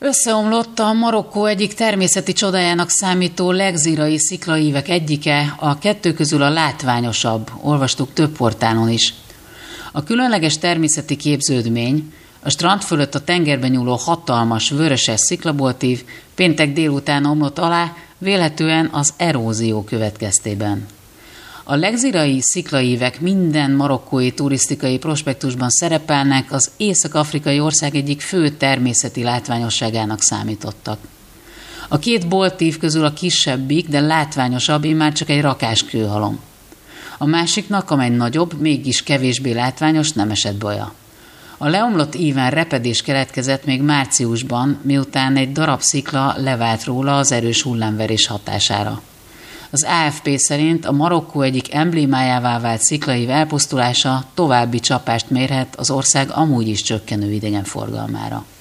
Összeomlott a Marokkó egyik természeti csodájának számító legzirai sziklaívek egyike, a kettő közül a látványosabb, olvastuk több portálon is. A különleges természeti képződmény, a strand fölött a tengerben nyúló hatalmas, vöröses sziklaboltív péntek délután omlott alá, vélhetően az erózió következtében. A legzirai sziklaívek minden marokkói turisztikai prospektusban szerepelnek, az észak-afrikai ország egyik fő természeti látványosságának számítottak. A két boltív közül a kisebbik, de látványosabb immár csak egy rakás kőhalom. A másiknak, amely nagyobb, mégis kevésbé látványos, nem esett baja. A leomlott íven repedés keletkezett még márciusban, miután egy darab szikla levált róla az erős hullámverés hatására. Az AFP szerint a Marokkó egyik emblémájává vált sziklaív elpusztulása további csapást mérhet az ország amúgy is csökkenő idegenforgalmára.